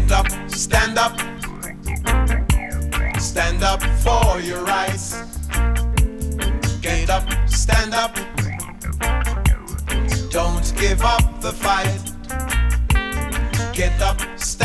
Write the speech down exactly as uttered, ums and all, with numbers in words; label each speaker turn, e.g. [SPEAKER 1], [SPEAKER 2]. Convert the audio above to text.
[SPEAKER 1] Get up, stand up, stand up for your rights. Get up, stand up, don't give up the fight. Get up, stand